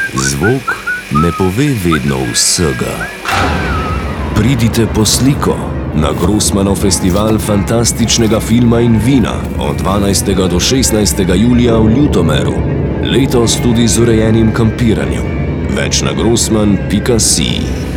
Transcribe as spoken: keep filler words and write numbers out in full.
Zvok ne pove vedno vsega. Pridite po sliko na Grossmanov festival fantastičnega filma in vina od dvanajstega do šestnajstega julija v Ljutomeru. Letos tudi z urejenim kampiranjem. Več na grossman pika si.